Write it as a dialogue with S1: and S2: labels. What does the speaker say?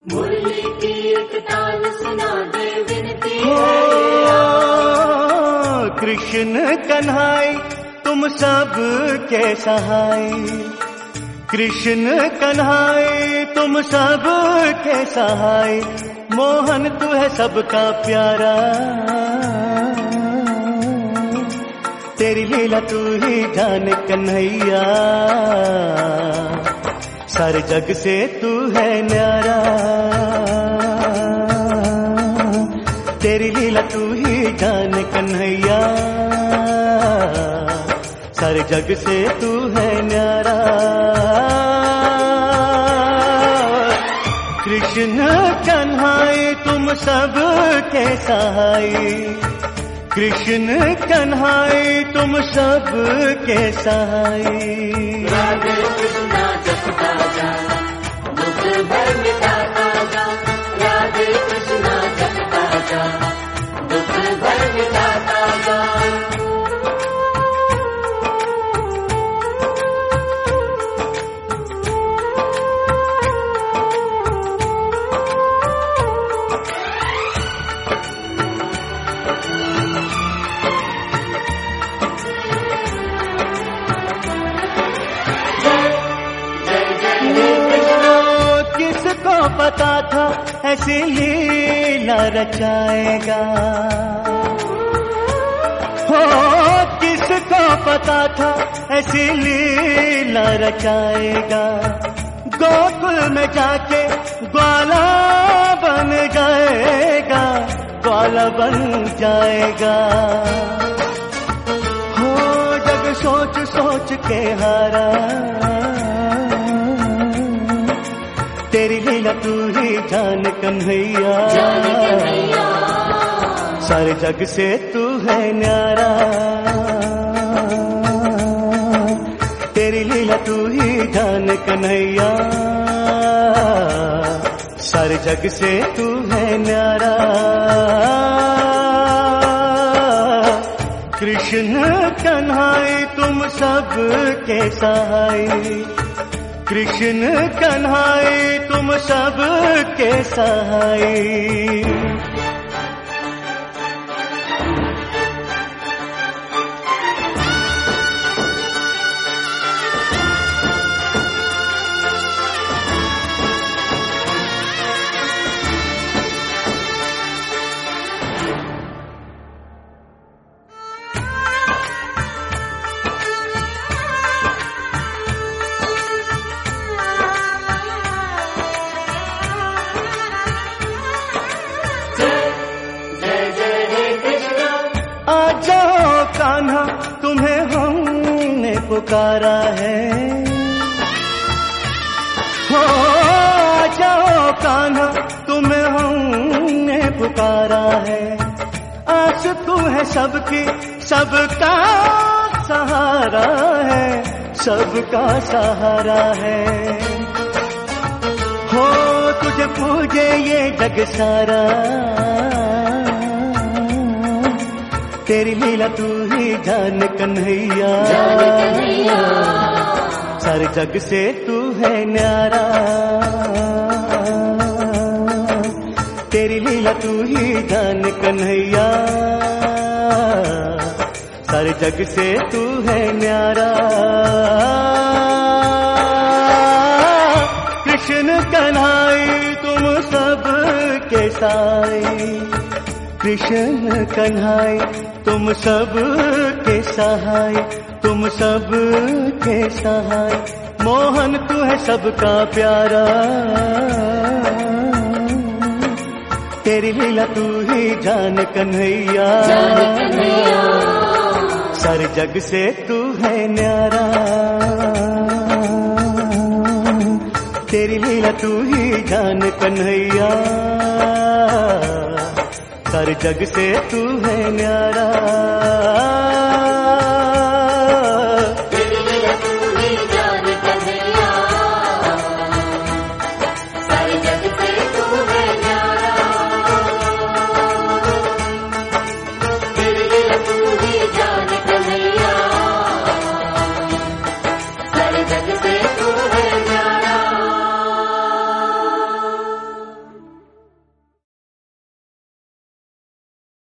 S1: मुरली की एक ताल सुना दे विनती
S2: कृष्ण कन्हाई तुम सब के सहाय, कृष्ण कन्हाई तुम सब के सहाय, मोहन तू है सबका प्यारा, तेरी लीला तू ही जाने कन्हैया, सारे जग से तू है न्यारा, तेरी लीला तू ही जाने कन्हैया, सारे जग से तू है न्यारा। कृष्ण कन्हाई तुम सब के सहाय, कृष्ण कन्हाई तुम सब के सहाय।
S1: राधे कृष्णा जपता जा, दुख भर मिटाता जा, राधे कृष्णा जपता जा, दुख भर मिटाता जा।
S2: किसको पता था ऐसी लीला रचाएगा, हो किसको पता था ऐसी लीला रचाएगा, गोकुल में जाके ग्वाला बन जाएगा, ग्वाला बन जाएगा। हो जग सोच सोच के हारा, तेरी लीला तू ही जान कन्हैया, सारे जग से तू है न्यारा, तेरी लीला तू ही जान कन्हैया, सारे जग से तू है न्यारा। कृष्ण कन्हाई तुम सब के सहाय, कृष्ण कन्हाई तुम सब के सहाय। कान्हा तुम्हें हमने पुकारा है, हो जाओ कान्हा तुम्हें हमने पुकारा है, आस तू है सबकी सबका सहारा है, सबका सहारा है। हो तुझे पूजे ये जग सारा, तेरी लीला तू ही जान कन्हैया, सारे जग से तू है न्यारा, तेरी लीला तू ही जान कन्हैया, सारे जग से तू है न्यारा। कृष्ण कन्हाई तुम सब के साय, कृष्ण कन्हाई तुम सब के सहाय, तुम सब के सहाय, मोहन तू है सबका प्यारा, तेरी लीला तू ही जान कन्हैया, सारे जग से तू है न्यारा, तेरी लीला तू ही जान कन्हैया, सारे जग से तू है न्यारा।